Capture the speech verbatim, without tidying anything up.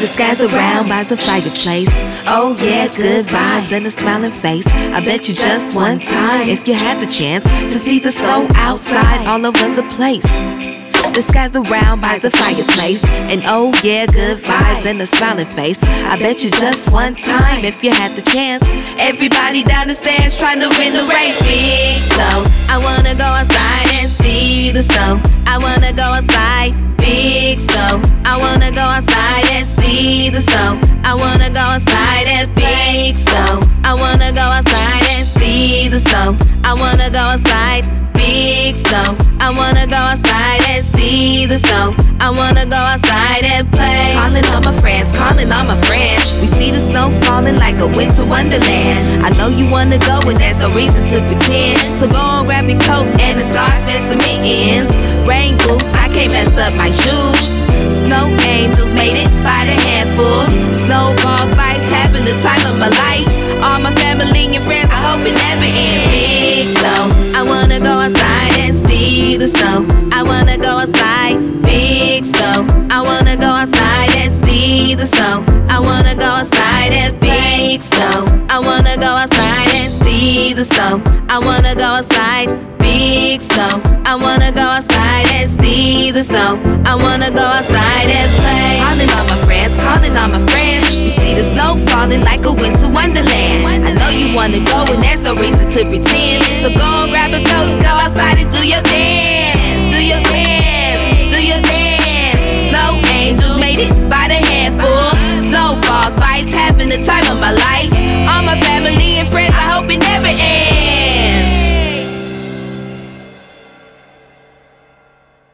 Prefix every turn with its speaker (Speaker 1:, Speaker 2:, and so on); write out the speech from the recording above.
Speaker 1: Let's gather round by the fireplace. Oh yeah, good vibes and a smiling face. I bet you just one time, if you had the chance to see the snow outside all over the place. Let's gather round by the fireplace. And oh yeah, good vibes and a smiling face. I bet you just one time, if you had the chance. Everybody down the stairs trying to win the race. Big snow, I wanna go outside and see the snow. I wanna go outside. Big snow, I wanna go outside and see the snow. I wanna go outside and big snow. I wanna go outside and see the snow. I wanna go outside. Big snow, I wanna go outside and see the snow. I wanna go outside and play. Calling all my friends, calling all my friends. We see the snow falling like a winter wonderland. I know you wanna go and there's no reason to pretend. So go and grab your coat and a scarf and some mittens. Rain boots, I can't mess up my shoes. Snow angels made it by the handful. Snowball fights having the time of my life. All my family and friends, I hope it never ends. Big snow, I wanna go outside and see the snow. I wanna go outside. Big snow, I wanna go outside and see the snow. I wanna go outside and big snow. I wanna go outside and see the snow. I wanna go outside. Big snow, I wanna go outside and see the snow. I wanna go outside and play. Calling all my friends, calling all my friends. We see the snow falling like a winter wonderland. I know you wanna go and there's no reason to pretend. So go and grab a coat, go outside and do your dance.